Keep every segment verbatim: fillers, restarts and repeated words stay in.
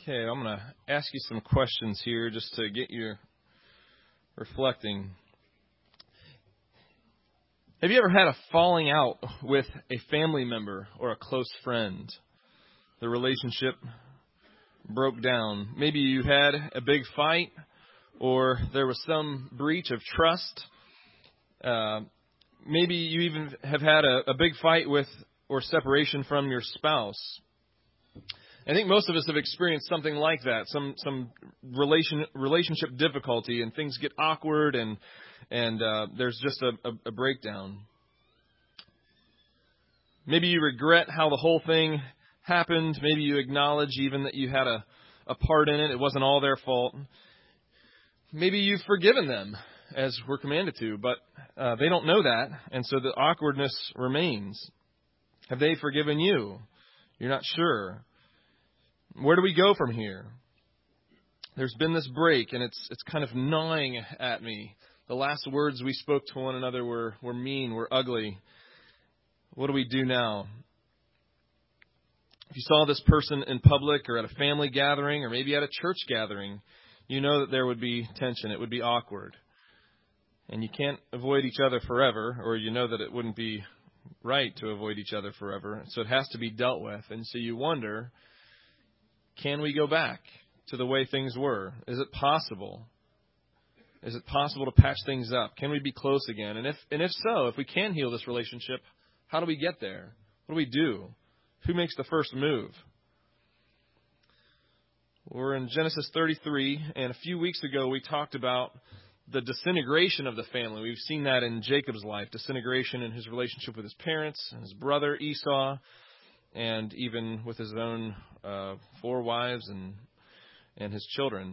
Okay, I'm going to ask you some questions here just to get you reflecting. Have you ever had a falling out with a family member or a close friend? The relationship broke down. Maybe you had a big fight, or there was some breach of trust. Uh, maybe you even have had a, a big fight with or separation from your spouse. I think most of us have experienced something like that, some some relation relationship difficulty, and things get awkward, and and uh, there's just a, a, a breakdown. Maybe you regret how the whole thing happened. Maybe you acknowledge even that you had a, a part in it. It wasn't all their fault. Maybe you've forgiven them, as we're commanded to, but uh, they don't know that, and so the awkwardness remains. Have they forgiven you? You're not sure. Where do we go from here? There's been this break, and it's it's kind of gnawing at me. The last words we spoke to one another were, were mean, were ugly. What do we do now? If you saw this person in public or at a family gathering or maybe at a church gathering, you know that there would be tension. It would be awkward. And you can't avoid each other forever, or you know that it wouldn't be right to avoid each other forever. So it has to be dealt with. And so you wonder, can we go back to the way things were? Is it possible? Is it possible to patch things up? Can we be close again? And if and if so, if we can heal this relationship, how do we get there? What do we do? Who makes the first move? We're in Genesis thirty-three, and a few weeks ago we talked about the disintegration of the family. We've seen that in Jacob's life, disintegration in his relationship with his parents and his brother Esau, and even with his own uh, four wives and and his children.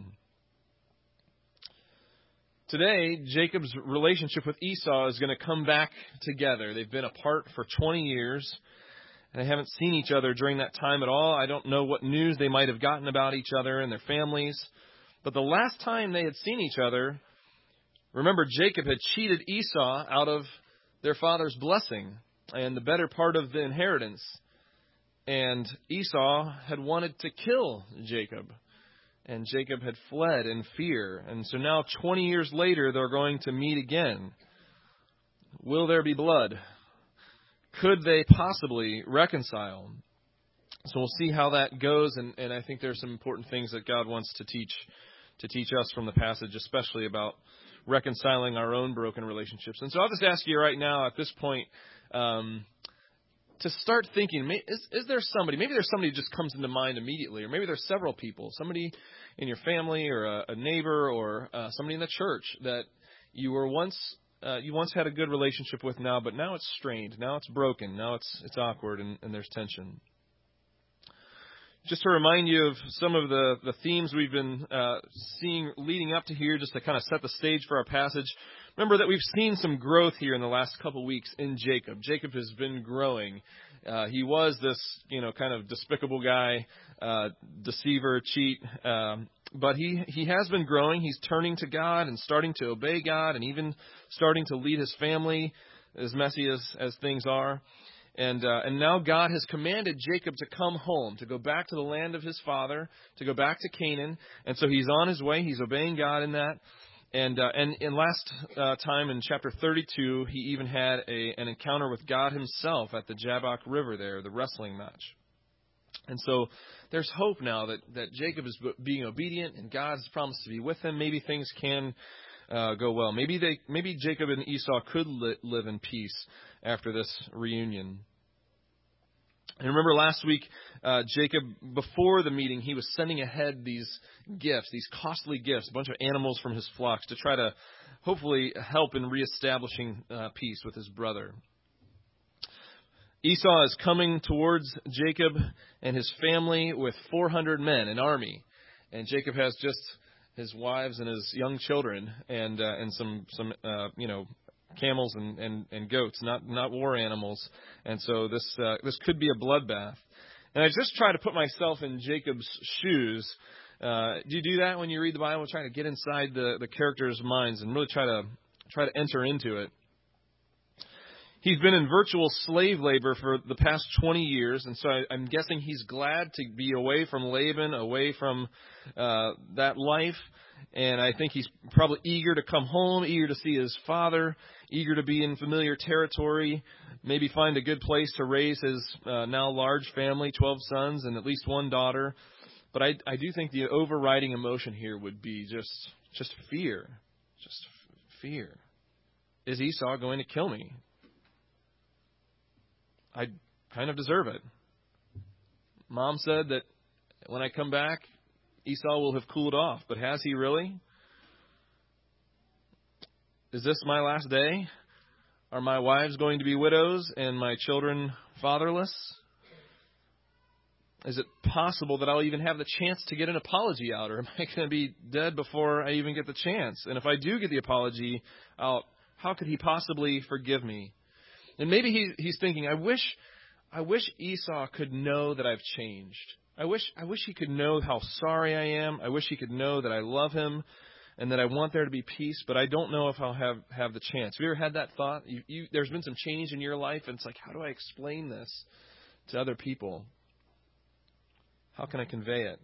Today, Jacob's relationship with Esau is going to come back together. They've been apart for twenty years, and they haven't seen each other during that time at all. I don't know what news they might have gotten about each other and their families. But the last time they had seen each other, remember, Jacob had cheated Esau out of their father's blessing and the better part of the inheritance. And Esau had wanted to kill Jacob. And Jacob had fled in fear. And so now, twenty years later, they're going to meet again. Will there be blood? Could they possibly reconcile? So we'll see how that goes. And, and I think there's some important things that God wants to teach to teach us from the passage, especially about reconciling our own broken relationships. And so I'll just ask you right now at this point, um, to start thinking, is, is there somebody, maybe there's somebody who just comes into mind immediately, or maybe there's several people, somebody in your family or a, a neighbor or uh, somebody in the church that you were once, uh, you once had a good relationship with now, but now it's strained, now it's broken, now it's it's awkward and, and there's tension. Just to remind you of some of the, the themes we've been uh, seeing leading up to here, just to kind of set the stage for our passage. Remember that we've seen some growth here in the last couple weeks in Jacob. Jacob has been growing. Uh, he was this, you know, kind of despicable guy, uh, deceiver, cheat, um, but he, he has been growing. He's turning to God and starting to obey God and even starting to lead his family, as messy as, as things are. And uh, and now God has commanded Jacob to come home, to go back to the land of his father, to go back to Canaan. And so he's on his way. He's obeying God in that. And uh, and in last uh, time in chapter thirty-two, he even had a, an encounter with God himself at the Jabbok River there, the wrestling match. And so there's hope now that, that Jacob is being obedient and God's promised to be with him. Maybe things can uh, go well. Maybe they maybe Jacob and Esau could li- live in peace after this reunion. And remember last week, uh, Jacob, before the meeting, he was sending ahead these gifts, these costly gifts, a bunch of animals from his flocks to try to hopefully help in reestablishing uh, peace with his brother. Esau is coming towards Jacob and his family with four hundred men, an army. And Jacob has just his wives and his young children and uh, and some, some uh, you know, camels and, and, and goats, not not war animals. And so this uh, this could be a bloodbath. And I just try to put myself in Jacob's shoes. Uh, do you do that when you read the Bible? Try to get inside the, the characters' minds and really try to try to enter into it. He's been in virtual slave labor for the past twenty years, and so I, I'm guessing he's glad to be away from Laban, away from uh, that life. And I think he's probably eager to come home, eager to see his father, eager to be in familiar territory, maybe find a good place to raise his uh, now large family, twelve sons and at least one daughter. But I, I do think the overriding emotion here would be just just fear, just f- fear. Is Esau going to kill me? I kind of deserve it. Mom said that when I come back, Esau will have cooled off, but has he really? Is this my last day? Are my wives going to be widows and my children fatherless? Is it possible that I'll even have the chance to get an apology out, or am I going to be dead before I even get the chance? And if I do get the apology out, how could he possibly forgive me? And maybe he, he's thinking, I wish, I wish Esau could know that I've changed. I wish, I wish he could know how sorry I am. I wish he could know that I love him and that I want there to be peace, but I don't know if I'll have, have the chance. Have you ever had that thought? You, you, there's been some change in your life, and it's like, how do I explain this to other people? How can I convey it?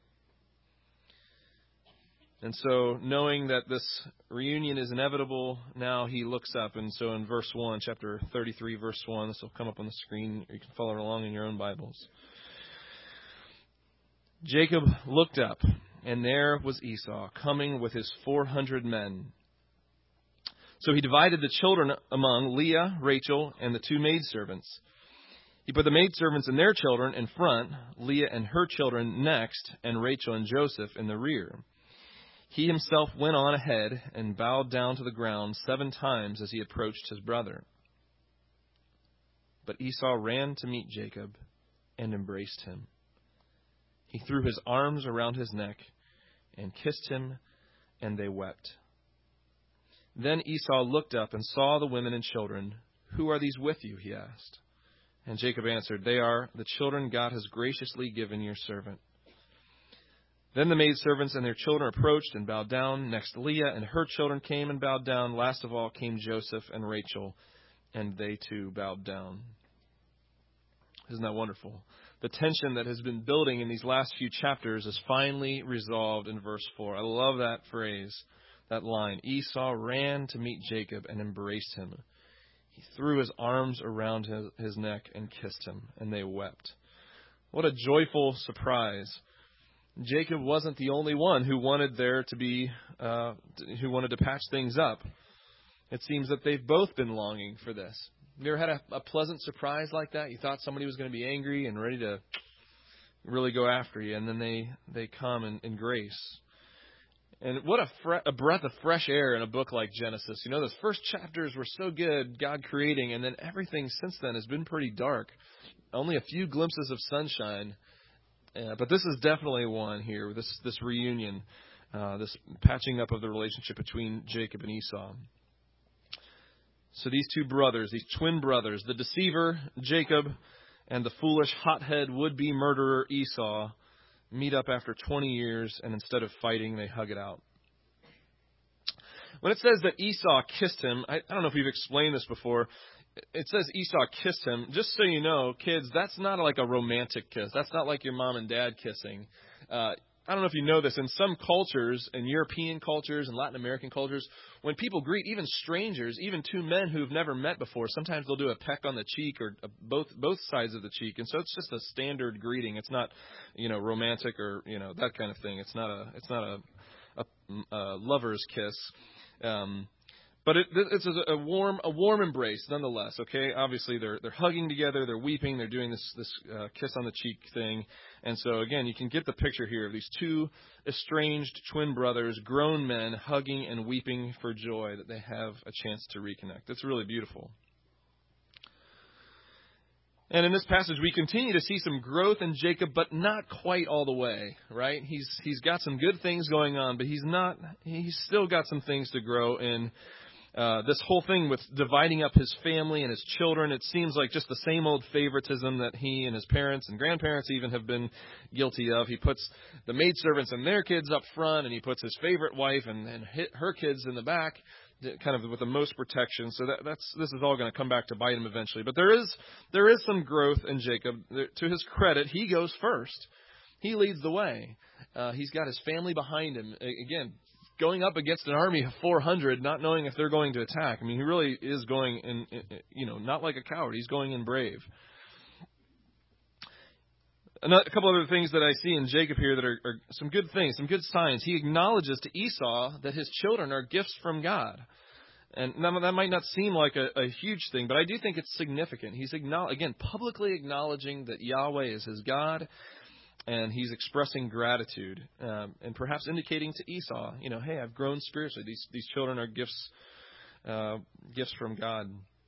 And so, knowing that this reunion is inevitable, now he looks up. And so in verse one, chapter thirty-three, verse one, this will come up on the screen. You can follow along in your own Bibles. Jacob looked up, and there was Esau coming with his four hundred men. So he divided the children among Leah, Rachel, and the two maidservants. He put the maidservants and their children in front, Leah and her children next, and Rachel and Joseph in the rear. He himself went on ahead and bowed down to the ground seven times as he approached his brother. But Esau ran to meet Jacob and embraced him. He threw his arms around his neck and kissed him, and they wept. Then Esau looked up and saw the women and children. Who are these with you? He asked. And Jacob answered, They are the children God has graciously given your servant. Then the maidservants and their children approached and bowed down. Next Leah and her children came and bowed down. Last of all came Joseph and Rachel, and they too bowed down. Isn't that wonderful? The tension that has been building in these last few chapters is finally resolved in verse four. I love that phrase, that line. Esau ran to meet Jacob and embraced him. He threw his arms around his, his neck and kissed him, and they wept. What a joyful surprise. Jacob wasn't the only one who wanted there to be, uh, who wanted to patch things up. It seems that they've both been longing for this. You ever had a, a pleasant surprise like that? You thought somebody was going to be angry and ready to really go after you, and then they, they come in, in grace. And what a, fre- a breath of fresh air in a book like Genesis. You know, those first chapters were so good, God creating, and then everything since then has been pretty dark. Only a few glimpses of sunshine. Uh, but this is definitely one here, this this reunion, uh, this patching up of the relationship between Jacob and Esau. So these two brothers, these twin brothers, the deceiver, Jacob, and the foolish, hothead, would-be murderer, Esau, meet up after twenty years, and instead of fighting, they hug it out. When it says that Esau kissed him, I, I don't know if we've explained this before. It says Esau kissed him. Just so you know, kids, that's not like a romantic kiss. That's not like your mom and dad kissing. Uh, I don't know if you know this. In some cultures, in European cultures and Latin American cultures, when people greet even strangers, even two men who've never met before, sometimes they'll do a peck on the cheek or both both sides of the cheek. And so it's just a standard greeting. It's not, you know, romantic or, you know, that kind of thing. It's not a it's not a, a, a lover's kiss. Um But it, it's a, a warm, a warm embrace, nonetheless. Okay, obviously they're they're hugging together, they're weeping, they're doing this this uh, kiss on the cheek thing, and so again, you can get the picture here of these two estranged twin brothers, grown men, hugging and weeping for joy that they have a chance to reconnect. It's really beautiful. And in this passage, we continue to see some growth in Jacob, but not quite all the way, right? He's he's got some good things going on, but he's not. He's still got some things to grow in. Uh, this whole thing with dividing up his family and his children, it seems like just the same old favoritism that he and his parents and grandparents even have been guilty of. He puts the maidservants and their kids up front, and he puts his favorite wife and, and her kids in the back. kind of with the most protection. So that, that's this is all going to come back to bite him eventually. But there is there is some growth in Jacob. To his credit, he goes first. He leads the way. Uh, he's got his family behind him. Again, going up against an army of four hundred, not knowing if they're going to attack. I mean, he really is going in, in you know, not like a coward. He's going in brave. Another, a couple other things that I see in Jacob here that are, are some good things, some good signs. He acknowledges to Esau that his children are gifts from God. And that might not seem like a, a huge thing, but I do think it's significant. He's, acknowledge, again, publicly acknowledging that Yahweh is his God, and he's expressing gratitude, um, and perhaps indicating to Esau, you know, hey, I've grown spiritually. These these children are gifts, uh, gifts from God.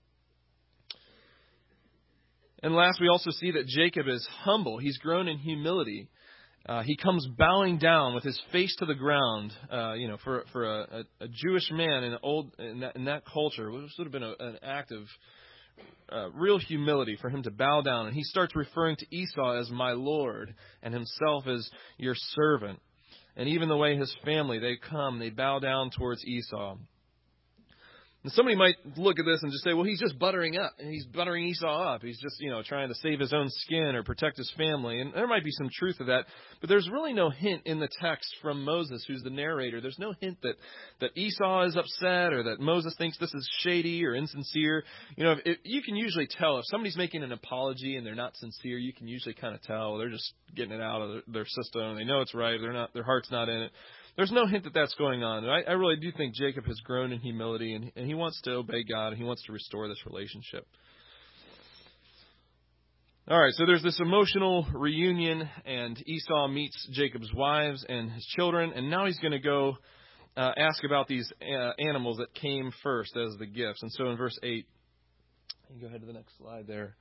And last, we also see that Jacob is humble. He's grown in humility. Uh, he comes bowing down with his face to the ground. Uh, you know, for for a, a, a Jewish man in old in that, in that culture, it would have been a, an act of uh, real humility for him to bow down. And he starts referring to Esau as my Lord and himself as your servant. And even the way his family, they come, they bow down towards Esau. And somebody might look at this and just say, well, he's just buttering up. And he's buttering Esau up. He's just, you know, trying to save his own skin or protect his family. And there might be some truth to that. But there's really no hint in the text from Moses, who's the narrator. There's no hint that, that Esau is upset or that Moses thinks this is shady or insincere. You know, if, if, you can usually tell if somebody's making an apology and they're not sincere, you can usually kind of tell they're just getting it out of their, their system. They know it's right. They're not, their heart's not in it. There's no hint that that's going on. I, I really do think Jacob has grown in humility, and, and he wants to obey God, and he wants to restore this relationship. All right, so there's this emotional reunion, and Esau meets Jacob's wives and his children, and now he's going to go uh, ask about these uh, animals that came first as the gifts. And so in verse eight, you can go ahead to the next slide there.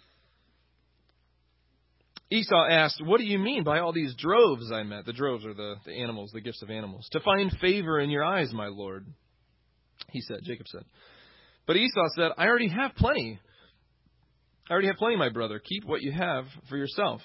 Esau asked, what do you mean by all these droves I met? The droves are the, the animals, the gifts of animals. To find favor in your eyes, my Lord, he said, Jacob said. But Esau said, I already have plenty. I already have plenty, my brother. Keep what you have for yourself.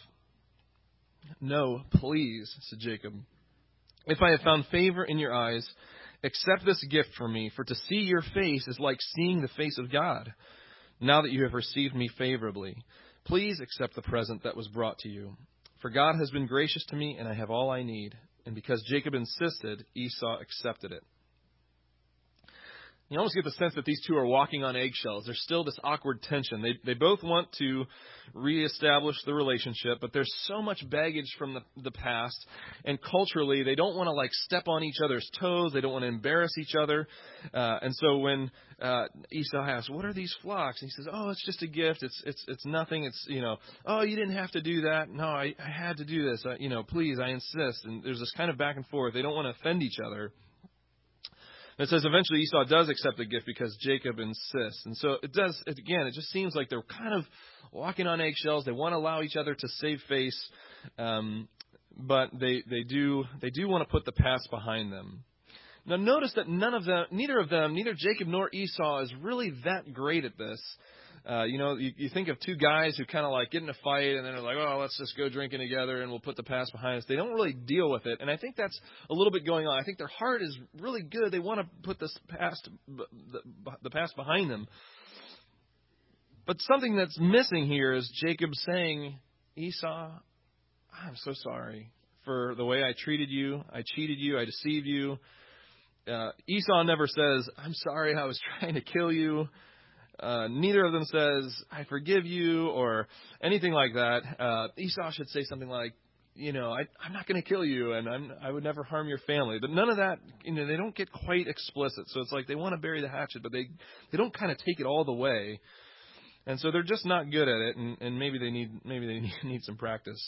No, please, said Jacob. If I have found favor in your eyes, accept this gift from me, for to see your face is like seeing the face of God, now that you have received me favorably. Please accept the present that was brought to you. For God has been gracious to me, and I have all I need. And because Jacob insisted, Esau accepted it. You almost get the sense that these two are walking on eggshells. There's still this awkward tension. They they both want to reestablish the relationship, but there's so much baggage from the, the past. And culturally, they don't want to like step on each other's toes. They don't want to embarrass each other. Uh, and so when uh, Esau asks, what are these flocks? And he says, oh, it's just a gift. It's it's it's nothing. It's, you know, oh, you didn't have to do that. No, I, I had to do this. Uh, you know, please, I insist. And there's this kind of back and forth. They don't want to offend each other. It says eventually Esau does accept the gift because Jacob insists. And so it does, it, again, it just seems like they're kind of walking on eggshells. They want to allow each other to save face, um, but they, they do they do want to put the past behind them. Now notice that none of them, neither of them, neither Jacob nor Esau is really that great at this. Uh, you know, you, you think of two guys who kind of like get in a fight and then they're like, oh, let's just go drinking together and we'll put the past behind us. They don't really deal with it. And I think that's a little bit going on. I think their heart is really good. They want to put this past, the, the past behind them. But something that's missing here is Jacob saying, Esau, I'm so sorry for the way I treated you. I cheated you. I deceived you. Uh, Esau never says, I'm sorry I was trying to kill you. Uh, neither of them says, I forgive you or anything like that. Uh, Esau should say something like, you know, I, I'm not going to kill you and I'm, I would never harm your family. But none of that, you know, they don't get quite explicit. So it's like they want to bury the hatchet, but they, they don't kind of take it all the way. And so they're just not good at it. And, and maybe they need, maybe they need, need some practice.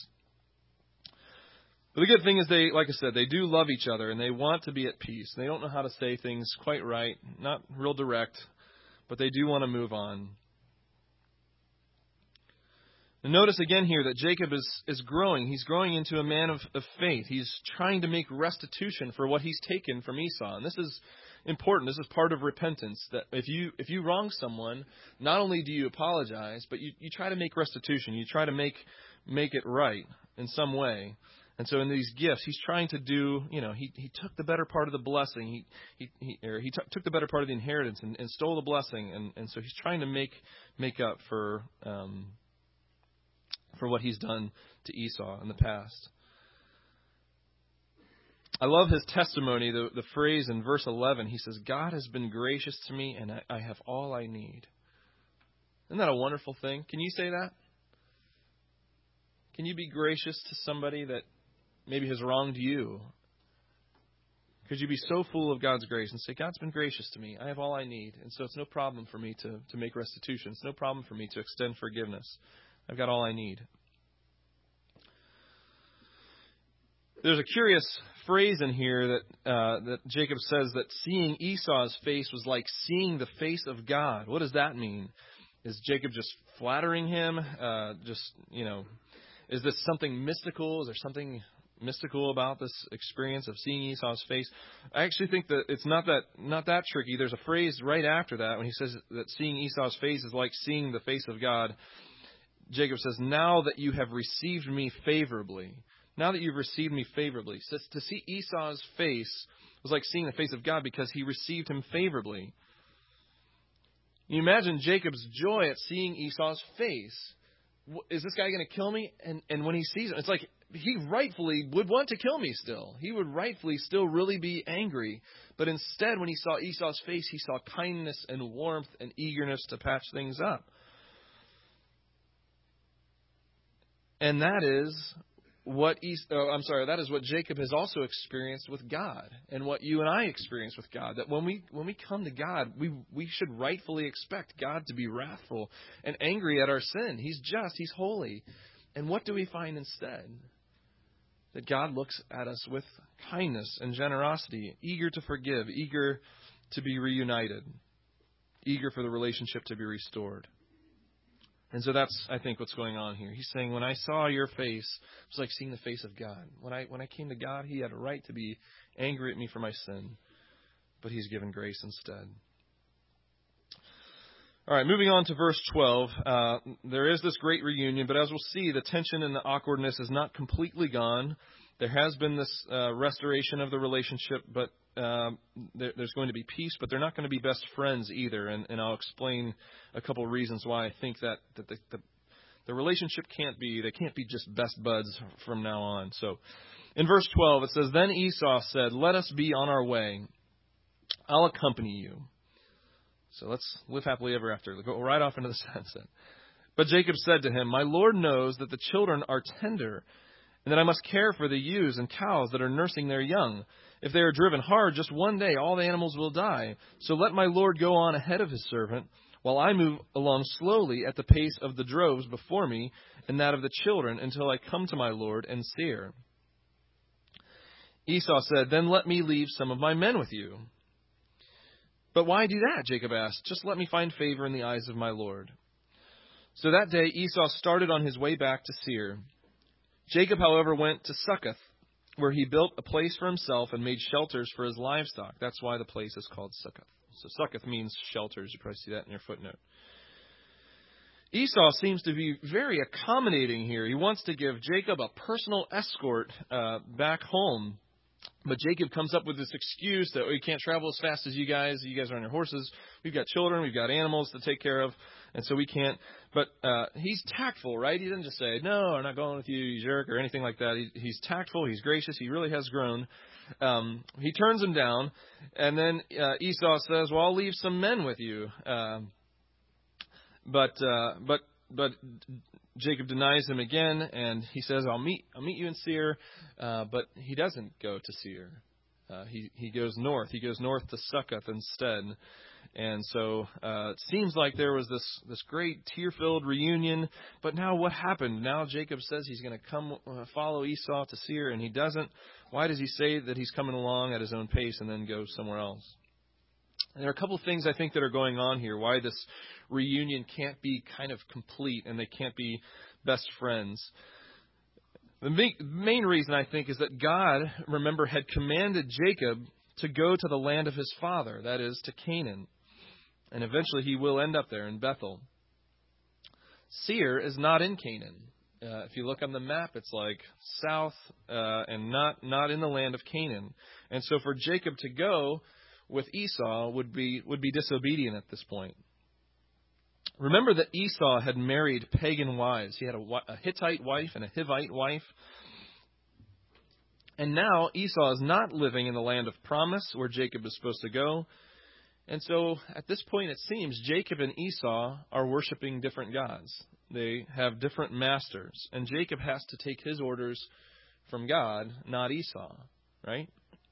But the good thing is they, like I said, they do love each other and they want to be at peace. They don't know how to say things quite right, not real direct. But they do want to move on. And notice again here that Jacob is, is growing. He's growing into a man of, of faith. He's trying to make restitution for what he's taken from Esau. And this is important. This is part of repentance. That if you if you wrong someone, not only do you apologize, but you, you try to make restitution. You try to make make it right in some way. And so in these gifts, he's trying to do, you know, he, he took the better part of the blessing. He he he, or he t- took the better part of the inheritance and, and stole the blessing. And, and so he's trying to make make up for um, for what he's done to Esau in the past. I love his testimony, the, the phrase in verse eleven. He says, God has been gracious to me and I, I have all I need. Isn't that a wonderful thing? Can you say that? Can you be gracious to somebody that maybe has wronged you? Could you be so full of God's grace and say, God's been gracious to me. I have all I need. And so it's no problem for me to, to make restitution. It's no problem for me to extend forgiveness. I've got all I need. There's a curious phrase in here that uh, that Jacob says that seeing Esau's face was like seeing the face of God. What does that mean? Is Jacob just flattering him? Uh, just, you know, is this something mystical? Is there something mystical about this experience of seeing Esau's face? I actually think that it's not that not that tricky. There's a phrase right after that when he says that seeing Esau's face is like seeing the face of God. Jacob says, now that you have received me favorably. Now that you've received me favorably. So to see Esau's face was like seeing the face of God because he received him favorably. You imagine Jacob's joy at seeing Esau's face. Is this guy going to kill me? And and when he sees him, it's like he rightfully would want to kill me still. He would rightfully still really be angry. But instead, when he saw Esau's face, he saw kindness and warmth and eagerness to patch things up. And that is what Esau, oh, I'm sorry, that is what Jacob has also experienced with God, and what you and I experience with God. That when we when we come to God, we we should rightfully expect God to be wrathful and angry at our sin. He's just, He's holy. And what do we find instead? That God looks at us with kindness and generosity, eager to forgive, eager to be reunited, eager for the relationship to be restored. And so that's, I think, what's going on here. He's saying, when I saw your face, it was like seeing the face of God. When I when I came to God, He had a right to be angry at me for my sin. But He's given grace instead. All right, moving on to verse twelve. Uh, there is this great reunion, but as we'll see, the tension and the awkwardness is not completely gone. There has been this uh, restoration of the relationship, but um, there, there's going to be peace, but they're not going to be best friends either. And, and I'll explain a couple of reasons why I think that, that the, the, the relationship can't be, they can't be just best buds from now on. So in verse twelve, it says, Then Esau said, Let us be on our way. I'll accompany you. So let's live happily ever after. Go right off into the sunset. But Jacob said to him, My Lord knows that the children are tender, and that I must care for the ewes and cows that are nursing their young. If they are driven hard, just one day all the animals will die. So let my Lord go on ahead of his servant, while I move along slowly at the pace of the droves before me, and that of the children, until I come to my Lord and Seir. Esau said, Then let me leave some of my men with you. But why do that? Jacob asked. Just let me find favor in the eyes of my Lord. So that day Esau started on his way back to Seir. Jacob, however, went to Succoth, where he built a place for himself and made shelters for his livestock. That's why the place is called Succoth. So Succoth means shelters. You probably see that in your footnote. Esau seems to be very accommodating here. He wants to give Jacob a personal escort uh, back home. But Jacob comes up with this excuse that we can't travel as fast as you guys. You guys are on your horses. We've got children. We've got animals to take care of. And so we can't. But uh, he's tactful, right? He doesn't just say, no, I'm not going with you, you jerk, or anything like that. He, he's tactful. He's gracious. He really has grown. Um, he turns him down. And then uh, Esau says, well, I'll leave some men with you. Um, but uh, but but Jacob denies him again, and he says, I'll meet I'll meet you in Seir. Uh, but he doesn't go to Seir. Uh, he, he goes north. He goes north to Succoth instead. And so uh, it seems like there was this, this great tear-filled reunion. But now what happened? Now Jacob says he's going to come uh, follow Esau to Seir, and he doesn't. Why does he say that he's coming along at his own pace and then go somewhere else? And there are a couple of things I think that are going on here, why this reunion can't be kind of complete and they can't be best friends. The main reason, I think, is that God, remember, had commanded Jacob to go to the land of his father, that is, to Canaan. And eventually he will end up there in Bethel. Seir is not in Canaan. Uh, if you look on the map, it's like south uh, and not not in the land of Canaan. And so for Jacob to go with Esau would be would be disobedient at this point. Remember that Esau had married pagan wives. He had a, a Hittite wife and a Hivite wife. And now Esau is not living in the land of promise where Jacob is supposed to go. And so at this point, it seems Jacob and Esau are worshiping different gods. They have different masters. And Jacob has to take his orders from God, not Esau, right?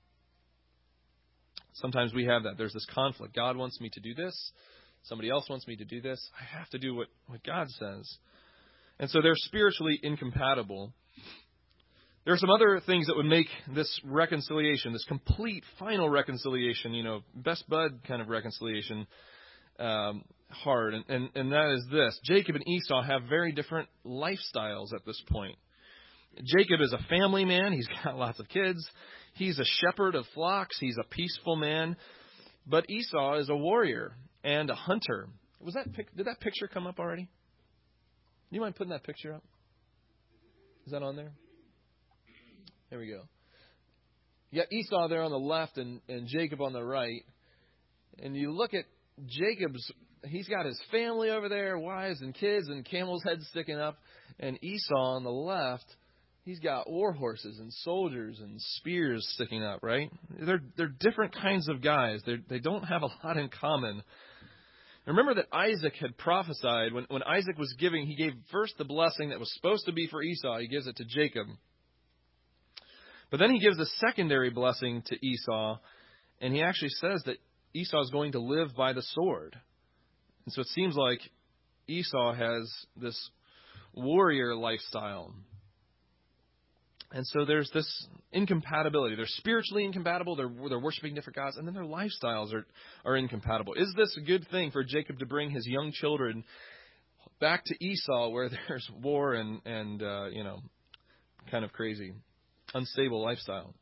Sometimes we have that. There's this conflict. God wants me to do this. Somebody else wants me to do this. I have to do what, what God says. And so they're spiritually incompatible. There are some other things that would make this reconciliation, this complete final reconciliation, you know, best bud kind of reconciliation, um, hard. And, and, and that is this. Jacob and Esau have very different lifestyles at this point. Jacob is a family man. He's got lots of kids. He's a shepherd of flocks. He's a peaceful man. But Esau is a warrior and a hunter. Was that pic- did that picture come up already? Do you mind putting that picture up? Is that on there? There we go. You got Esau there on the left and, and Jacob on the right. And you look at Jacob's, he's got his family over there, wives and kids and camels' heads sticking up. And Esau on the left, he's got war horses and soldiers and spears sticking up, right? They're they're different kinds of guys. They they don't have a lot in common. Remember that Isaac had prophesied when, when Isaac was giving, he gave first the blessing that was supposed to be for Esau. He gives it to Jacob. But then he gives a secondary blessing to Esau, and he actually says that Esau is going to live by the sword. And so it seems like Esau has this warrior lifestyle. And so there's this incompatibility. They're spiritually incompatible. They're, they're worshiping different gods. And then their lifestyles are, are incompatible. Is this a good thing for Jacob to bring his young children back to Esau where there's war and, and uh, you know, kind of crazy, unstable lifestyle?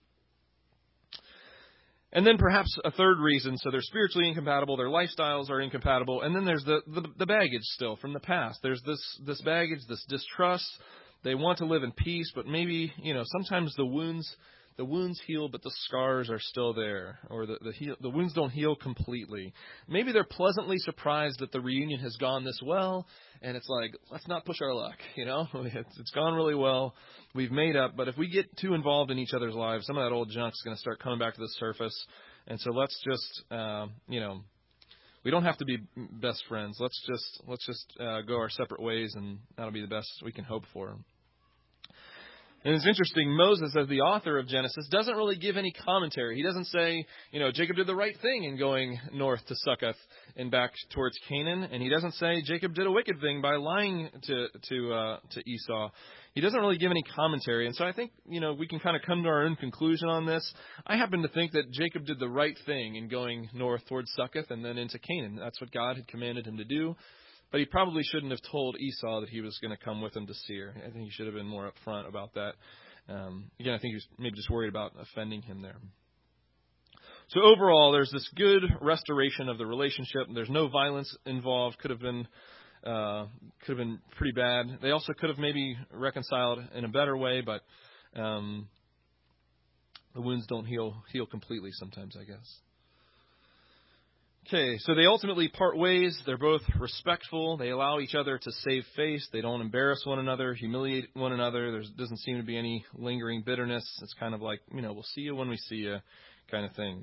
And then perhaps a third reason. So they're spiritually incompatible. Their lifestyles are incompatible. And then there's the, the, the baggage still from the past. There's this, this baggage, this distrust. They want to live in peace, but maybe, you know, sometimes the wounds, the wounds heal, but the scars are still there, or the the, heal, the wounds don't heal completely. Maybe they're pleasantly surprised that the reunion has gone this well, and it's like, let's not push our luck, you know? It's, it's gone really well. We've made up, but if we get too involved in each other's lives, some of that old junk's going to start coming back to the surface, and so let's just, uh, you know, we don't have to be best friends. Let's just let's just uh, go our separate ways, and that'll be the best we can hope for. And it's interesting, Moses, as the author of Genesis, doesn't really give any commentary. He doesn't say, you know, Jacob did the right thing in going north to Succoth and back towards Canaan. And he doesn't say Jacob did a wicked thing by lying to to uh, to Esau. He doesn't really give any commentary. And so I think, you know, we can kind of come to our own conclusion on this. I happen to think that Jacob did the right thing in going north towards Succoth and then into Canaan. That's what God had commanded him to do. But he probably shouldn't have told Esau that he was going to come with him to Seir. I think he should have been more upfront about that. Um, again, I think he was maybe just worried about offending him there. So overall, there's this good restoration of the relationship. There's no violence involved. Could have been uh, could have been pretty bad. They also could have maybe reconciled in a better way, but um, the wounds don't heal heal completely sometimes, I guess. Okay, so they ultimately part ways. They're both respectful. They allow each other to save face. They don't embarrass one another, humiliate one another. There doesn't seem to be any lingering bitterness. It's kind of like, you know, we'll see you when we see you kind of thing.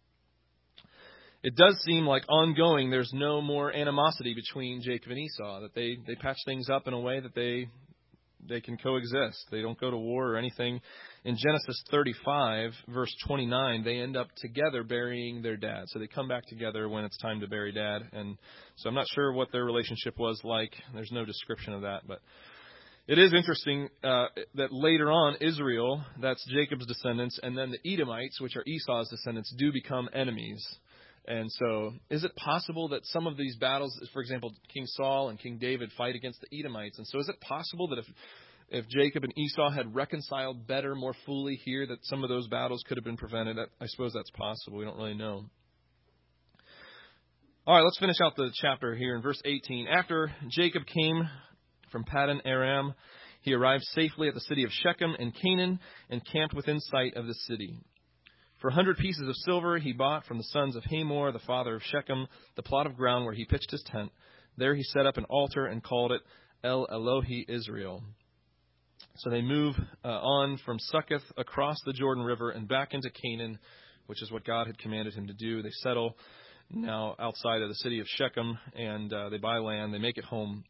It does seem like ongoing there's no more animosity between Jacob and Esau, that they, they patch things up in a way that they they can coexist. They don't go to war or anything. In Genesis thirty-five, verse twenty-nine, they end up together burying their dad. So they come back together when it's time to bury dad. And so I'm not sure what their relationship was like. There's no description of that. But it is interesting uh, that later on, Israel, that's Jacob's descendants, and then the Edomites, which are Esau's descendants, do become enemies. And so is it possible that some of these battles, for example, King Saul and King David fight against the Edomites? And so is it possible that if if Jacob and Esau had reconciled better, more fully here, that some of those battles could have been prevented? I suppose that's possible. We don't really know. All right, let's finish out the chapter here in verse eighteen. After Jacob came from Paddan Aram, He arrived safely at the city of Shechem in Canaan and camped within sight of the city. For a hundred pieces of silver he bought from the sons of Hamor, the father of Shechem, the plot of ground where he pitched his tent. There he set up an altar and called it El Elohi Israel. So they move uh, on from Succoth across the Jordan River and back into Canaan, which is what God had commanded him to do. They settle now outside of the city of Shechem, and uh, they buy land. They make it home.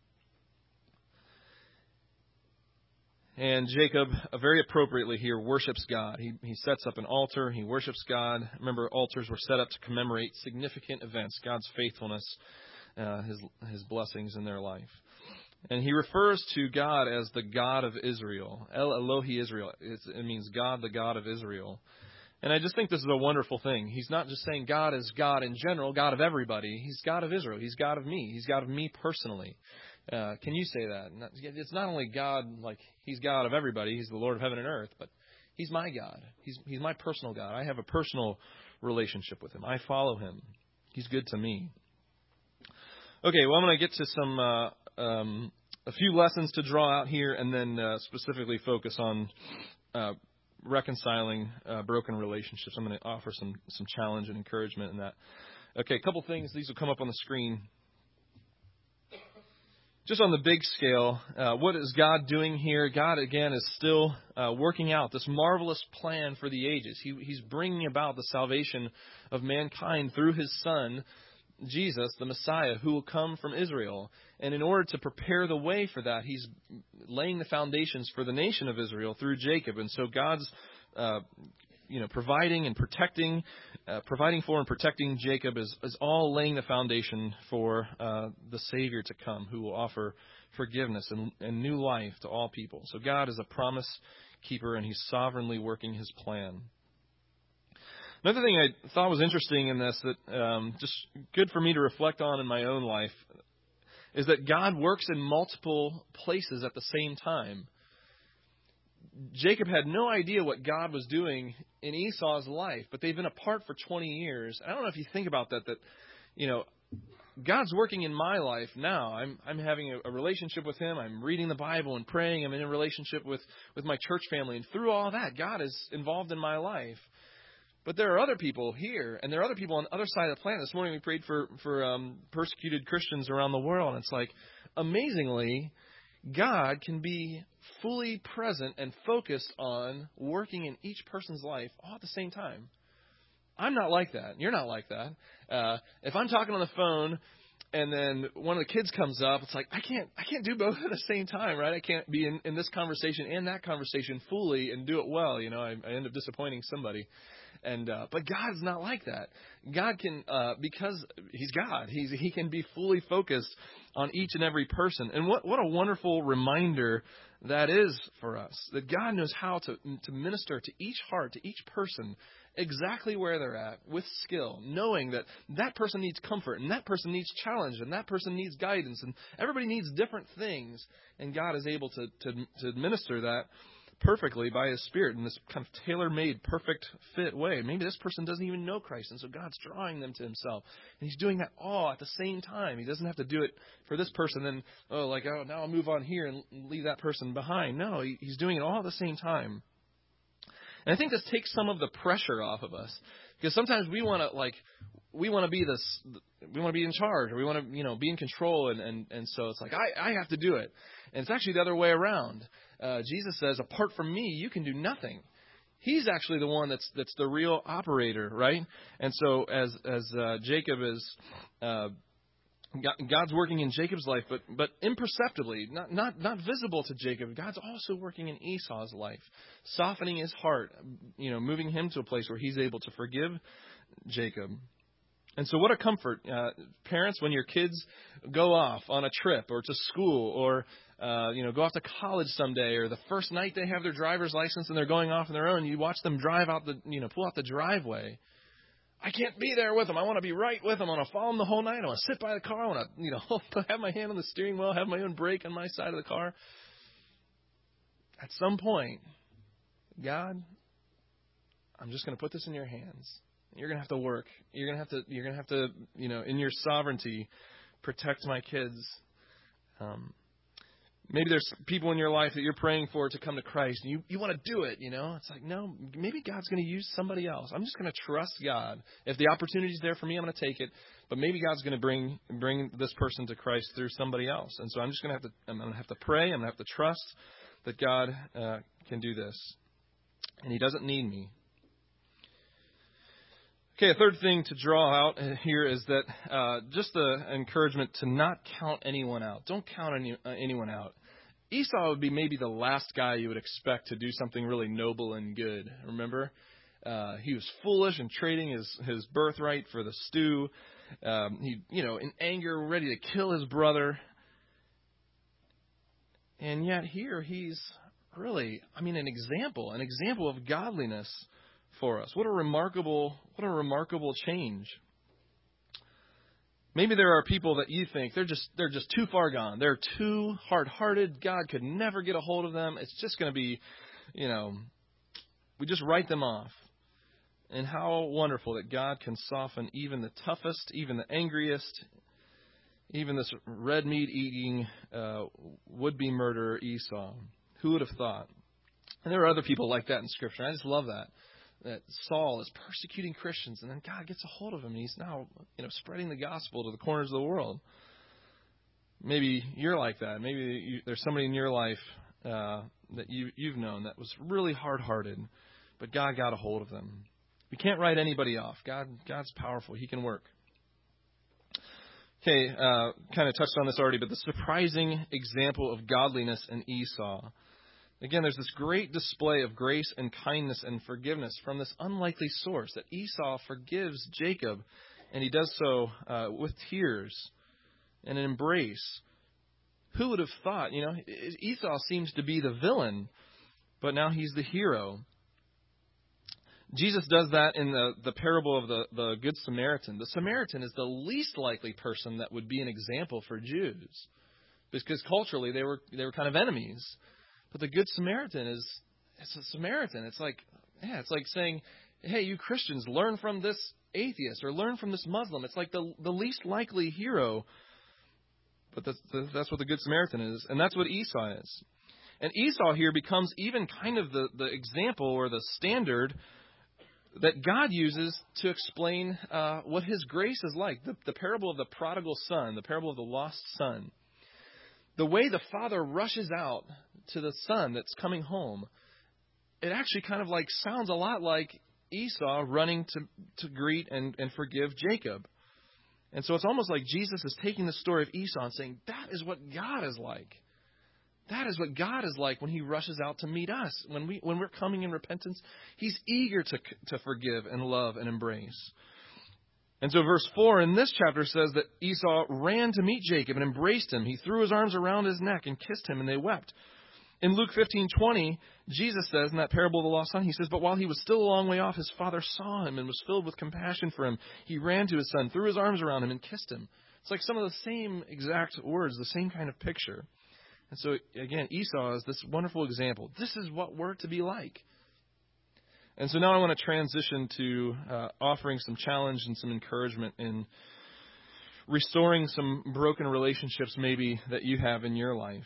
And Jacob, uh, very appropriately here, worships God. He, he sets up an altar. He worships God. Remember, altars were set up to commemorate significant events, God's faithfulness, uh, his, his blessings in their life. And he refers to God as the God of Israel. El Elohi Israel. It's, it means God, the God of Israel. And I just think this is a wonderful thing. He's not just saying God is God in general, God of everybody. He's God of Israel. He's God of me. He's God of me personally. Uh, can you say that? It's not only God, like he's God of everybody. He's the Lord of heaven and earth, but he's my God. He's he's my personal God. I have a personal relationship with him. I follow him. He's good to me. Okay, well, I'm going to get to some uh, um, a few lessons to draw out here, and then uh, specifically focus on uh, reconciling uh, broken relationships. I'm going to offer some some challenge and encouragement in that. Okay, a couple things. These will come up on the screen. Just on the big scale, uh, what is God doing here? God, again, is still uh, working out this marvelous plan for the ages. He, he's bringing about the salvation of mankind through his Son, Jesus, the Messiah, who will come from Israel. And in order to prepare the way for that, he's laying the foundations for the nation of Israel through Jacob. And so God's uh, you know, providing and protecting, uh, providing for and protecting Jacob is, is all laying the foundation for uh, the Savior to come, who will offer forgiveness and, and new life to all people. So God is a promise keeper, and he's sovereignly working his plan. Another thing I thought was interesting in this, that um, just good for me to reflect on in my own life, is that God works in multiple places at the same time. Jacob had no idea what God was doing in Esau's life, but they've been apart for twenty years. I don't know if you think about that, that, you know, God's working in my life now. I'm I'm having a, a relationship with him. I'm reading the Bible and praying. I'm in a relationship with, with my church family. And through all that, God is involved in my life. But there are other people here, and there are other people on the other side of the planet. This morning we prayed for, for um, persecuted Christians around the world. And it's like, amazingly, God can be fully present and focused on working in each person's life all at the same time. I'm not like that. You're not like that. Uh, if I'm talking on the phone and then one of the kids comes up, it's like, I can't I can't do both at the same time, right? I can't be in, in this conversation and that conversation fully and do it well. You know, I, I end up disappointing somebody. And uh, but God's not like that. God can, uh, because he's God, he's, he can be fully focused on each and every person. And what, what a wonderful reminder that is for us, that God knows how to, to minister to each heart, to each person, exactly where they're at with skill, knowing that that person needs comfort and that person needs challenge and that person needs guidance and everybody needs different things. And God is able to, to, to administer that perfectly by his Spirit in this kind of tailor-made, perfect fit way. Maybe this person doesn't even know Christ, and so God's drawing them to himself. And he's doing that all at the same time. He doesn't have to do it for this person and, oh, like, oh, now I'll move on here and leave that person behind. No, he, he's doing it all at the same time. And I think this takes some of the pressure off of us, because sometimes we want to, like, we want to be this, we want to be in charge, or we want to, you know, be in control, and, and, and so it's like, I, I have to do it. And it's actually the other way around. Uh, Jesus says, apart from me, you can do nothing. He's actually the one that's that's the real operator, right? And so as as uh, Jacob is, uh, God's working in Jacob's life, but but imperceptibly, not not not visible to Jacob. God's also working in Esau's life, softening his heart, you know, moving him to a place where he's able to forgive Jacob. And so what a comfort, uh, parents, when your kids go off on a trip or to school or, uh, you know, go off to college someday, or the first night they have their driver's license and they're going off on their own, you watch them drive out the, you know, pull out the driveway. I can't be there with them. I want to be right with them. I want to follow them the whole night. I want to sit by the car. I want to, you know, have my hand on the steering wheel, have my own brake on my side of the car. At some point, God, I'm just going to put this in your hands. You're going to have to work. You're going to have to, you're going to have to, you know, in your sovereignty, protect my kids. Um, Maybe there's people in your life that you're praying for to come to Christ, and you, you want to do it, you know. It's like, no, maybe God's going to use somebody else. I'm just going to trust God. If the opportunity's there for me, I'm going to take it. But maybe God's going to bring bring this person to Christ through somebody else. And so I'm just going to have to I'm going to have to pray. I'm going to have to trust that God uh, can do this. And he doesn't need me. Okay, a third thing to draw out here is that uh, just the encouragement to not count anyone out. Don't count any, uh, anyone out. Esau would be maybe the last guy you would expect to do something really noble and good. Remember? Uh, he was foolish and trading his, his birthright for the stew. Um, he, you know, in anger, ready to kill his brother. And yet here he's really, I mean, an example, an example of godliness for us. What a remarkable, what a remarkable change. Maybe there are people that you think they're just they're just too far gone. They're too hard-hearted. God could never get a hold of them. It's just going to be, you know, we just write them off. And how wonderful that God can soften even the toughest, even the angriest, even this red meat eating uh, would-be murderer Esau. Who would have thought? And there are other people like that in Scripture. I just love that. That Saul is persecuting Christians, and then God gets a hold of him, and he's now, you know, spreading the gospel to the corners of the world. Maybe you're like that. Maybe you, there's somebody in your life uh, that you, you've known that was really hard-hearted, but God got a hold of them. We can't write anybody off. God, God's powerful. He can work. Okay, uh, kind of touched on this already, but the surprising example of godliness in Esau. Again, there's this great display of grace and kindness and forgiveness from this unlikely source that Esau forgives Jacob, and he does so uh, with tears and an embrace. Who would have thought? You know, Esau seems to be the villain, but now he's the hero. Jesus does that in the, the parable of the, the Good Samaritan. The Samaritan is the least likely person that would be an example for Jews, because culturally they were they were kind of enemies. But the Good Samaritan is, it's a Samaritan. It's like, yeah, it's like saying, hey, you Christians, learn from this atheist or learn from this Muslim. It's like the the least likely hero. But that's, that's what the Good Samaritan is. And that's what Esau is. And Esau here becomes even kind of the, the example or the standard that God uses to explain uh, what his grace is like. The, the parable of the prodigal son, the parable of the lost son. The way the father rushes out to the son that's coming home, it actually kind of like sounds a lot like Esau running to, to greet and, and forgive Jacob. And so it's almost like Jesus is taking the story of Esau and saying, that is what God is like. That is what God is like when he rushes out to meet us. When, we, when we're coming in repentance, he's eager to, to forgive and love and embrace. And so verse four in this chapter says that Esau ran to meet Jacob and embraced him. He threw his arms around his neck and kissed him, and they wept. In Luke fifteen twenty, Jesus says in that parable of the lost son, he says, but while he was still a long way off, his father saw him and was filled with compassion for him. He ran to his son, threw his arms around him, and kissed him. It's like some of the same exact words, the same kind of picture. And so, again, Esau is this wonderful example. This is what we're to be like. And so now I want to transition to uh, offering some challenge and some encouragement in restoring some broken relationships maybe that you have in your life.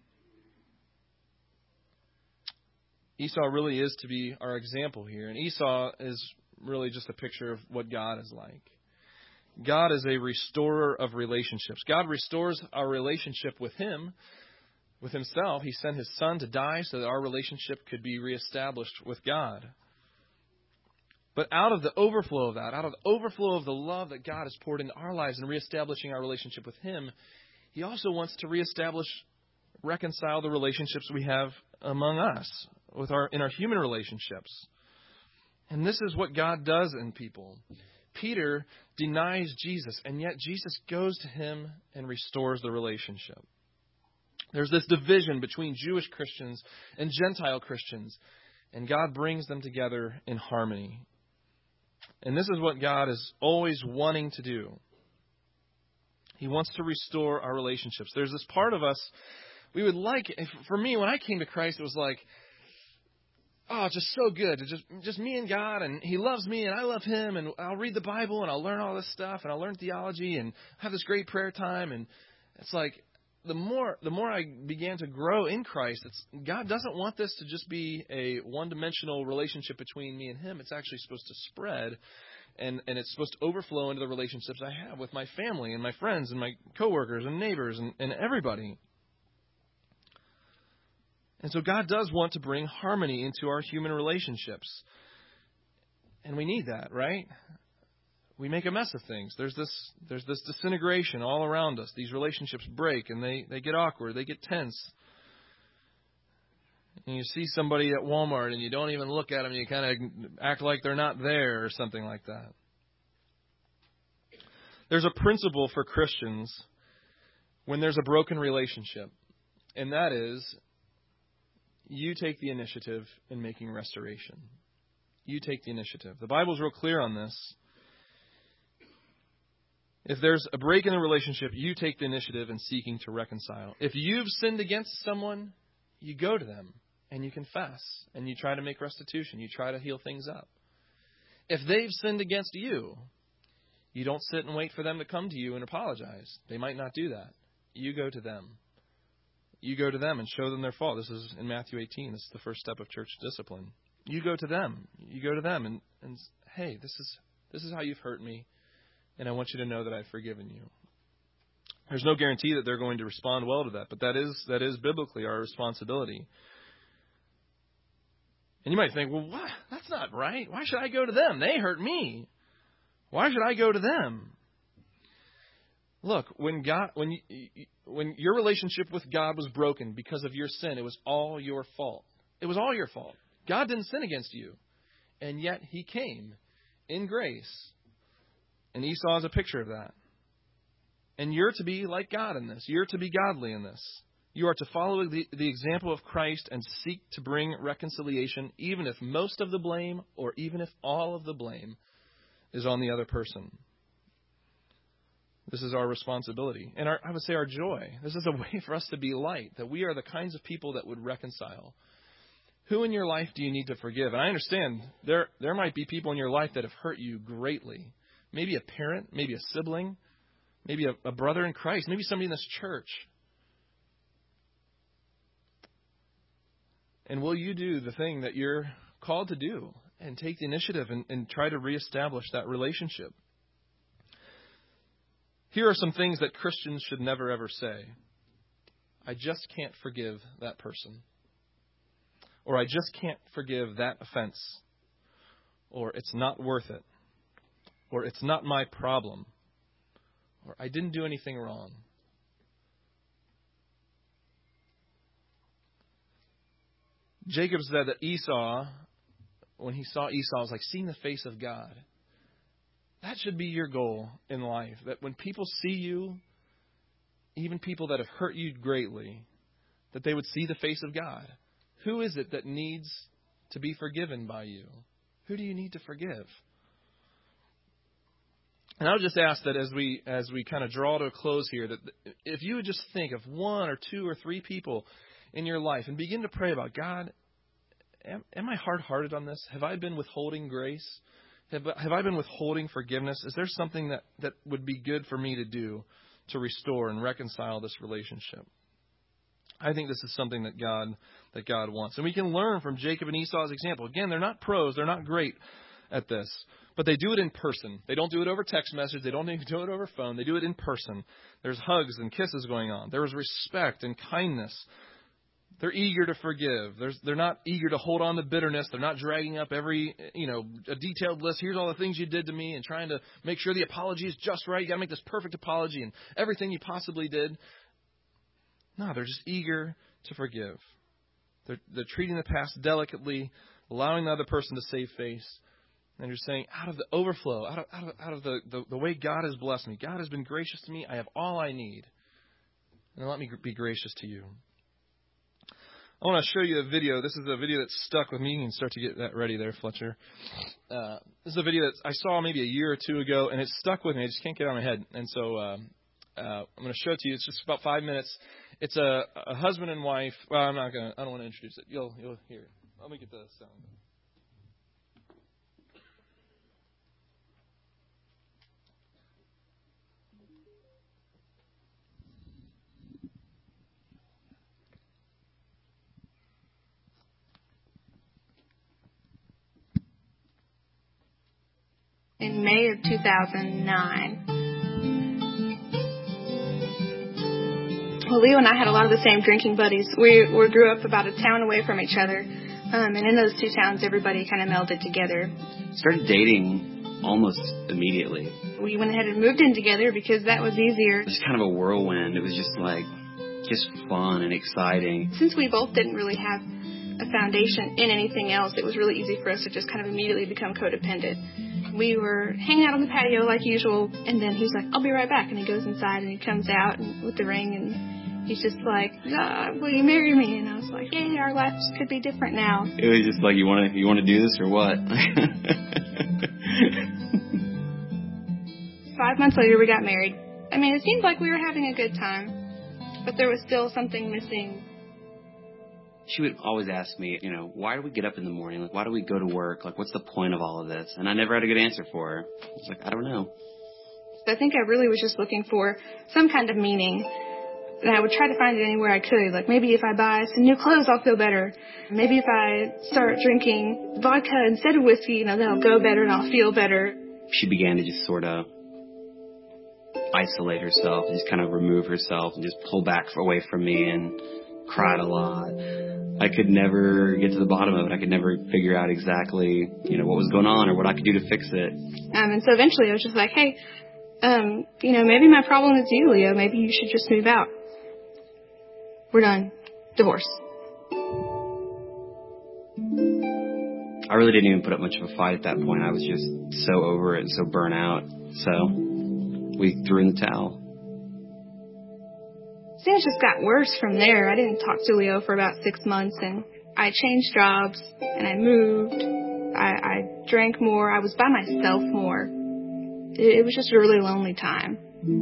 Esau really is to be our example here. And Esau is really just a picture of what God is like. God is a restorer of relationships. God restores our relationship with him, with himself. He sent his son to die so that our relationship could be reestablished with God. But out of the overflow of that, out of the overflow of the love that God has poured into our lives and reestablishing our relationship with him, he also wants to reestablish, reconcile the relationships we have among us, with our in our human relationships. And this is what God does in people. Peter denies Jesus, and yet Jesus goes to him and restores the relationship. There's this division between Jewish Christians and Gentile Christians, and God brings them together in harmony. And this is what God is always wanting to do. He wants to restore our relationships. There's this part of us, we would like, for me, when I came to Christ, it was like, oh, it's just so good. It's just, just me and God, and he loves me, and I love him, and I'll read the Bible, and I'll learn all this stuff, and I'll learn theology, and have this great prayer time. And it's like, the more the more I began to grow in Christ, it's, God doesn't want this to just be a one-dimensional relationship between me and Him. It's actually supposed to spread, and, and it's supposed to overflow into the relationships I have with my family and my friends and my coworkers and neighbors and, and everybody. And so God does want to bring harmony into our human relationships. And we need that, right? We make a mess of things. There's this there's this disintegration all around us. These relationships break and they, they get awkward. They get tense. And you see somebody at Walmart and you don't even look at them. You kind of act like they're not there or something like that. There's a principle for Christians when there's a broken relationship. And that is, you take the initiative in making restoration. You take the initiative. The Bible's real clear on this. If there's a break in the relationship, you take the initiative in seeking to reconcile. If you've sinned against someone, you go to them and you confess and you try to make restitution. You try to heal things up. If they've sinned against you, you don't sit and wait for them to come to you and apologize. They might not do that. You go to them. You go to them and show them their fault. This is in Matthew eighteen. This is the first step of church discipline. You go to them. You go to them and, and hey, this is this is how you've hurt me, and I want you to know that I've forgiven you. There's no guarantee that they're going to respond well to that, but that is that is biblically our responsibility. And you might think, well, what? That's not right. Why should I go to them? They hurt me. Why should I go to them? Look, when God, when you, when your relationship with God was broken because of your sin, it was all your fault. It was all your fault. God didn't sin against you, and yet He came in grace. And Esau is a picture of that. And you're to be like God in this. You're to be godly in this. You are to follow the, the example of Christ and seek to bring reconciliation, even if most of the blame or even if all of the blame is on the other person. This is our responsibility. And our, I would say our joy. This is a way for us to be light, that we are the kinds of people that would reconcile. Who in your life do you need to forgive? And I understand there there might be people in your life that have hurt you greatly. Maybe a parent, maybe a sibling, maybe a, a brother in Christ, maybe somebody in this church. And will you do the thing that you're called to do and take the initiative and, and try to reestablish that relationship? Here are some things that Christians should never, ever say. I just can't forgive that person. Or I just can't forgive that offense. Or it's not worth it. Or it's not my problem. Or I didn't do anything wrong. Jacob said that Esau, when he saw Esau, was like seeing the face of God. That should be your goal in life. That when people see you, even people that have hurt you greatly, that they would see the face of God. Who is it that needs to be forgiven by you? Who do you need to forgive? And I would just ask that as we as we kind of draw to a close here, that if you would just think of one or two or three people in your life and begin to pray about, God, am, am I hard-hearted on this? Have I been withholding grace? Have, have I been withholding forgiveness? Is there something that, that would be good for me to do to restore and reconcile this relationship? I think this is something that God that God wants. And we can learn from Jacob and Esau's example. Again, they're not pros. They're not great at this. But they do it in person. They don't do it over text message. They don't even do it over phone. They do it in person. There's hugs and kisses going on. There is respect and kindness. They're eager to forgive. There's, they're not eager to hold on to bitterness. They're not dragging up every, you know, a detailed list. Here's all the things you did to me and trying to make sure the apology is just right. You got to make this perfect apology and everything you possibly did. No, they're just eager to forgive. They're, they're treating the past delicately, allowing the other person to save face. And you're saying, out of the overflow, out of, out of, out of the, the, the way God has blessed me, God has been gracious to me. I have all I need. And let me be gracious to you. I want to show you a video. This is a video that stuck with me. You can start to get that ready there, Fletcher. Uh, this is a video that I saw maybe a year or two ago, and it stuck with me. I just can't get it out of my head. And so uh, uh, I'm going to show it to you. It's just about five minutes. It's a, a husband and wife. Well, I'm not going to. I don't want to introduce it. You'll you'll hear it. Let me get the sound. in May of two thousand nine. Well, Leo and I had a lot of the same drinking buddies. We, we grew up about a town away from each other. Um, and in those two towns, everybody kind of melded together. Started dating almost immediately. We went ahead and moved in together because that was easier. It was kind of a whirlwind. It was just like, just fun and exciting. Since we both didn't really have a foundation in anything else, it was really easy for us to just kind of immediately become codependent. We were hanging out on the patio like usual, and then he's like, I'll be right back. And he goes inside and he comes out and, with the ring, and he's just like, ah, will you marry me? And I was like, yeah, our lives could be different now. It was just like, you want to you want to do this or what? Five months later, we got married. I mean, it seemed like we were having a good time, but there was still something missing. She would always ask me, you know, why do we get up in the morning? Like, why do we go to work? Like, what's the point of all of this? And I never had a good answer for her. I was like, I don't know. I think I really was just looking for some kind of meaning. And I would try to find it anywhere I could. Like, maybe if I buy some new clothes, I'll feel better. Maybe if I start drinking vodka instead of whiskey, you know, then I'll go better and I'll feel better. She began to just sort of isolate herself, just kind of remove herself and just pull back away from me, and cried a lot. I could never get to the bottom of it. I could never figure out exactly, you know, what was going on or what I could do to fix it. Um, and so eventually I was just like, hey, um, you know, maybe my problem is you, Leo. Maybe you should just move out. We're done. Divorce. I really didn't even put up much of a fight at that point. I was just so over it and so burnt out. So we threw in the towel. Things just got worse from there. I didn't talk to Leo for about six months, and I changed jobs, and I moved. I, I drank more. I was by myself more. It, it was just a really lonely time.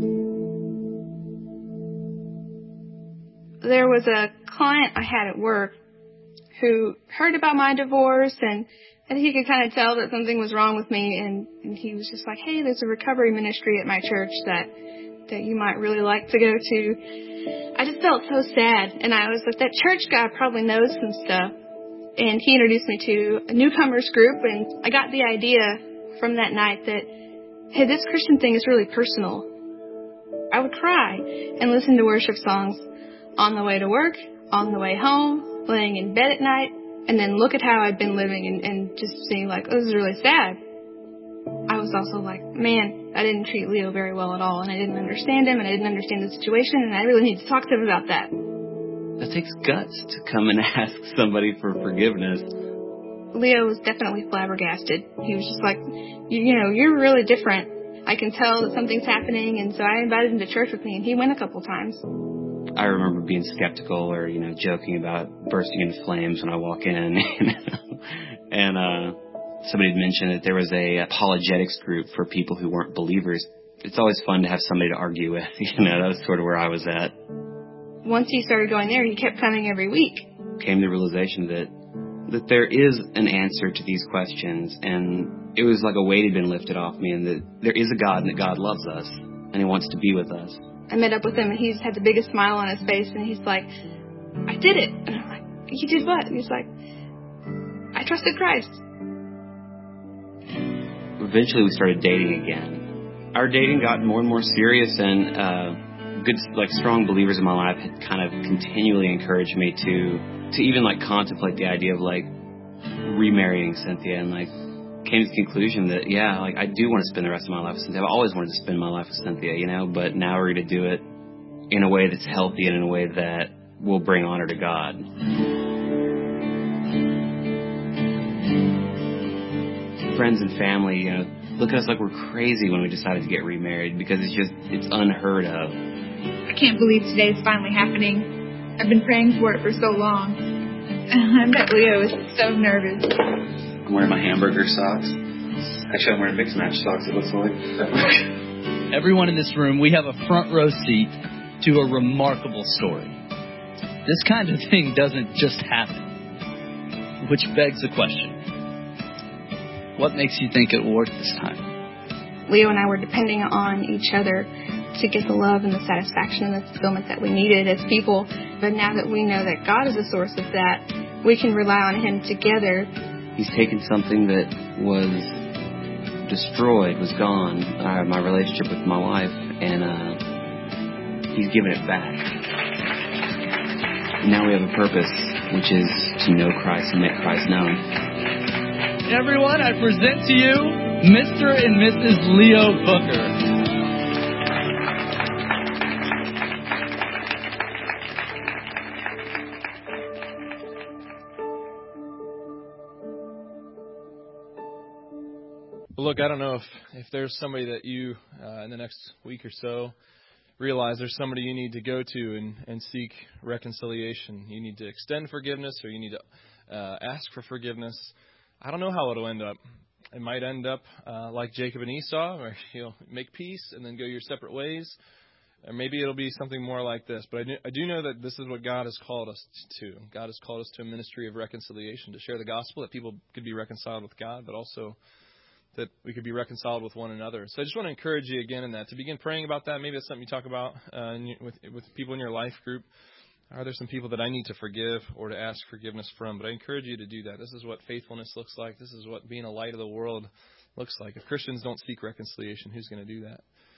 There was a client I had at work who heard about my divorce, and I think he could kind of tell that something was wrong with me, and, and he was just like, hey, there's a recovery ministry at my church that that you might really like to go to. I just felt so sad, and I was like, that church guy probably knows some stuff. And he introduced me to a newcomers group, and I got the idea from that night that, hey, this Christian thing is really personal. I would cry and listen to worship songs on the way to work, on the way home, laying in bed at night, and then look at how I'd been living and, and just seeing like, oh, this is really sad. I was also like, man, I didn't treat Leo very well at all, and I didn't understand him, and I didn't understand the situation, and I really need to talk to him about that. That takes guts to come and ask somebody for forgiveness. Leo was definitely flabbergasted. He was just like, you, you know, you're really different. I can tell that something's happening, and so I invited him to church with me, and he went a couple times. I remember being skeptical or, you know, joking about bursting into flames when I walk in, you know, and, uh, somebody had mentioned that there was a apologetics group for people who weren't believers. It's always fun to have somebody to argue with. You know, that was sort of where I was at. Once he started going there, he kept coming every week. Came to the realization that that there is an answer to these questions, and it was like a weight had been lifted off me, and that there is a God, and that God loves us, and He wants to be with us. I met up with him, and he's had the biggest smile on his face, and he's like, I did it. And I'm like, you did what? And he's like, I trusted Christ. Eventually we started dating again. Our dating got more and more serious, and uh, good, like strong believers in my life had kind of continually encouraged me to to even like contemplate the idea of like remarrying Cynthia, and like came to the conclusion that yeah, like I do want to spend the rest of my life with Cynthia. I've always wanted to spend my life with Cynthia, you know, but now we're going to do it in a way that's healthy and in a way that will bring honor to God. Friends and family, you know, look at us like we're crazy when we decided to get remarried, because it's just, it's unheard of. I can't believe today's finally happening. I've been praying for it for so long. I bet Leo is so nervous. I'm wearing my hamburger socks. Actually, I'm wearing mixed match socks, it looks like. Everyone in this room, we have a front row seat to a remarkable story. This kind of thing doesn't just happen, which begs the question. What makes you think it will work this time? Leo and I were depending on each other to get the love and the satisfaction and the fulfillment that we needed as people. But now that we know that God is the source of that, we can rely on Him together. He's taken something that was destroyed, was gone, uh, my relationship with my wife, and uh, He's given it back. Now we have a purpose, which is to know Christ and make Christ known. Everyone, I present to you Mister and Missus Leo Booker. Look, I don't know if, if there's somebody that you, uh, in the next week or so, realize there's somebody you need to go to and, and seek reconciliation. You need to extend forgiveness, or you need to uh, ask for forgiveness. I don't know how it'll end up. It might end up uh, like Jacob and Esau, where you'll make peace and then go your separate ways. Or maybe it'll be something more like this. But I do, I do know that this is what God has called us to. God has called us to a ministry of reconciliation, to share the gospel, that people could be reconciled with God, but also that we could be reconciled with one another. So I just want to encourage you again in that, to begin praying about that. Maybe that's something you talk about uh, in, with, with people in your life group. Are there some people that I need to forgive or to ask forgiveness from? But I encourage you to do that. This is what faithfulness looks like. This is what being a light of the world looks like. If Christians don't seek reconciliation, who's going to do that?